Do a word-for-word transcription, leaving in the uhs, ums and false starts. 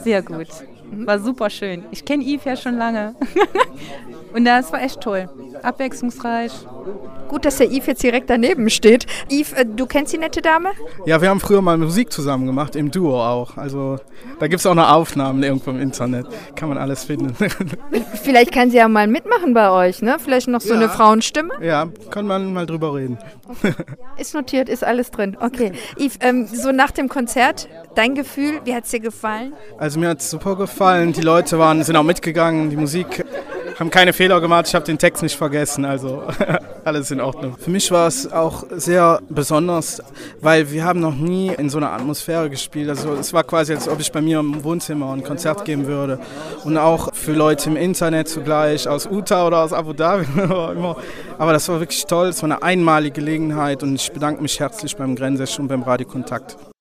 Sehr gut. War super schön. Ich kenne Yves ja schon lange. Und das war echt toll. Abwechslungsreich. Gut, dass der Yves jetzt direkt daneben steht. Yves, äh, du kennst die nette Dame? Ja, wir haben früher mal Musik zusammen gemacht, im Duo auch. Also da gibt es auch noch Aufnahmen irgendwo im Internet. Kann man alles finden. Vielleicht kann sie ja mal mitmachen bei euch, ne? Vielleicht noch so ja. eine Frauenstimme? Ja, kann man mal drüber reden. Okay. Ist notiert, ist alles drin. Okay. Yves, ähm, so nach dem Konzert, dein Gefühl, wie hat es dir gefallen? Also mir hat es super gefallen. Die Leute waren, sind auch mitgegangen. Die Musik haben keine Fehler gemacht. Ich habe den Text nicht vergessen. Also alles in Ordnung. Für mich war es auch sehr besonders, weil wir haben noch nie in so einer Atmosphäre gespielt. Also es war quasi, als ob ich bei mir im Wohnzimmer ein Konzert geben würde. Und auch für Leute im Internet zugleich, aus Utah oder aus Abu Dhabi. Aber das war wirklich toll. Es war eine einmalige Gelegenheit und ich bedanke mich herzlich beim Grenzest und beim Radio Kontakt.